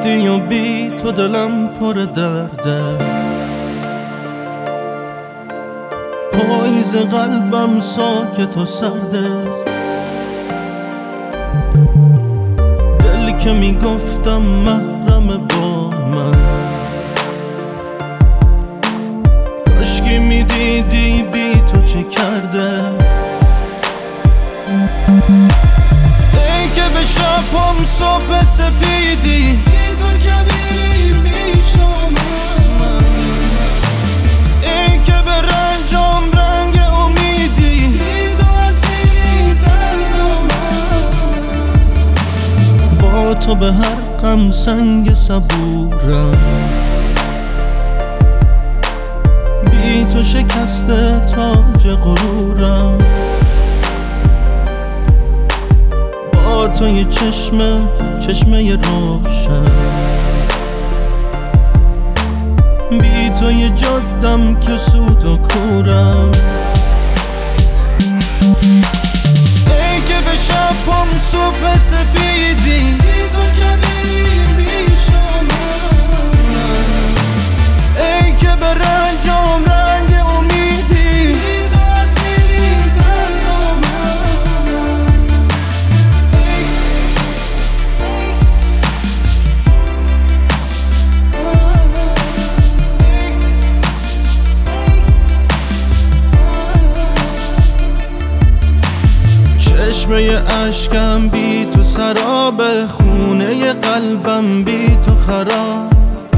رفتی و بی تو دلم پر درده، پاییز قلبم ساکت و سرده. دلی که میگفتم محرم با من، کاشکی میدیدی بی تو چه کرده. ای که به شبم صبح سپیدی بی تو کبیری میشامم، ای که به رنجام رنگ امیدی بی تو اسیری دردم. با تو به هر غم سنگ صبورم، بی تو شکسته تاج غرورم. با تو یه چشمه روشن، بی تو یه جادم که سود و کورم. ای که به شبم صبح سپیدی بی تو کبیری میشامم، ای که به رنجام رنگ امیدی بی تو اسیری دردم. چشمه اشکم بی تو سراب، خونه قلبم بی تو خراب.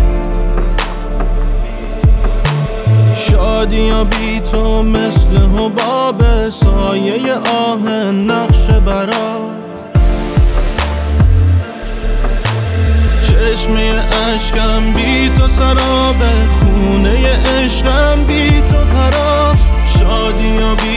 شادی و بی تو مثل حباب، سایه آه نقش برا. چشمه اشکم بی تو سراب، خونه عشقم بی تو خراب. شادی و بی